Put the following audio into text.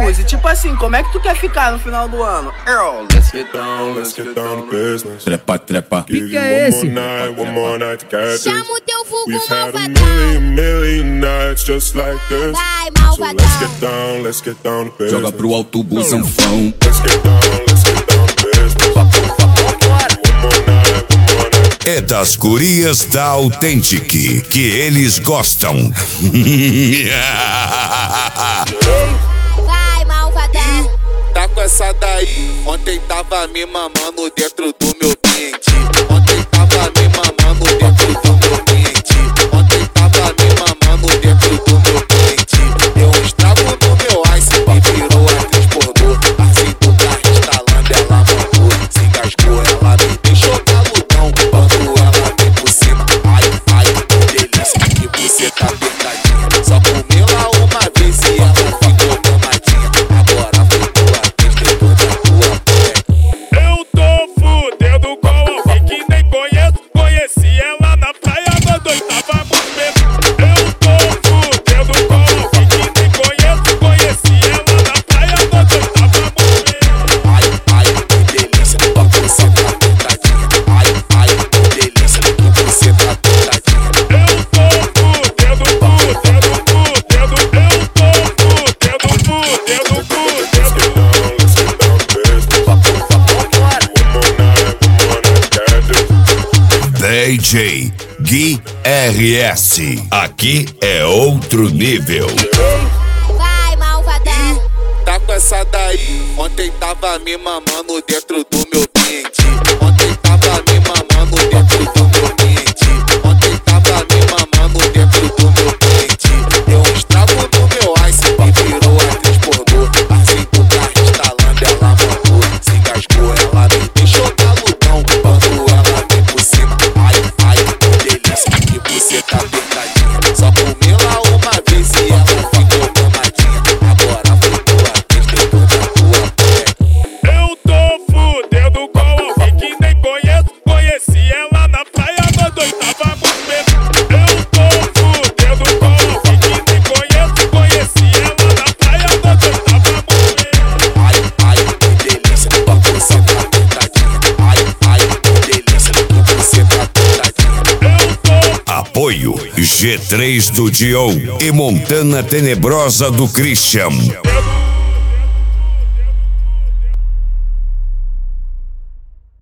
Uzi, tipo assim, como é que tu quer ficar no final do ano? Earl, let's get down to business. Trepa, trepa. Que é esse? Chama o teu vulgo malvadão. Million nights just like this. Vai, malvadão. So let's get down to business. Joga pro alto, busanfão. Let's get down to business. É das gurias da Authentic que eles gostam. Vai, malvadão. Tá com essa daí. Ontem tava me mamando dentro do meu pente. Ontem tava me mamando dentro do meu pente. Ontem tava me mamando dentro do meu pente. Deu um estrago no meu ice e virou atriz pornô. Assim do carro instalando, ela mamou. Se engasgou, ela me deixou galudão. Quando ela vem por cima, ai, ai, que delícia. Que você tá apertadinha. Só comeu lá uma vez e ela ficou mamadinha. Agora foi tua vez, depois da tua pé. Eu tô fudendo com alguém que nem conheço. Conheci ela na praia quando eu tava muito bêbado. Eu tô fudendo com alguém que nem conheço. Conheci ela na praia quando eu tava muito bêbado. Ai, ai, que delícia, que você tá apertadinha. Ai, ai, que delícia, que você tá apertadinha. Eu tô fudendo. Eu tô fudendo. DJ Gui RS. Aqui é outro nível. Vai, malvadão. Tá com essa daí. Ontem tava me mamando dentro do meu pente. Ontem tava me mamando dentro do meu pente. Ontem tava me mamando dentro do meu pente. Deu um estrago no meu ice e virou atriz pornô. Assim do carro instalando, ela mamou. Se engasgou, ela me deixou galudão. Quando ela vem por cima, ai, ai, que delícia. Que você tá apertadinha. Só comeu lá uma vez e ela ficou mamadinha. Agora foi tua vez, depois da tua pé. Eu tô fudendo com alguém que nem conheço. Conheci ela na praia quando eu tava muito bêbado. Eu tô fudendo com alguém que nem conheço. Conheci ela na praia quando eu tava muito bêbado. Ai, ai, que delícia, que você tá apertadinha. Ai, ai, que delícia, que você tá apertadinha. Eu tô Apoio G3 do Dion e Montana Tenebrosa do Christian. fudendo.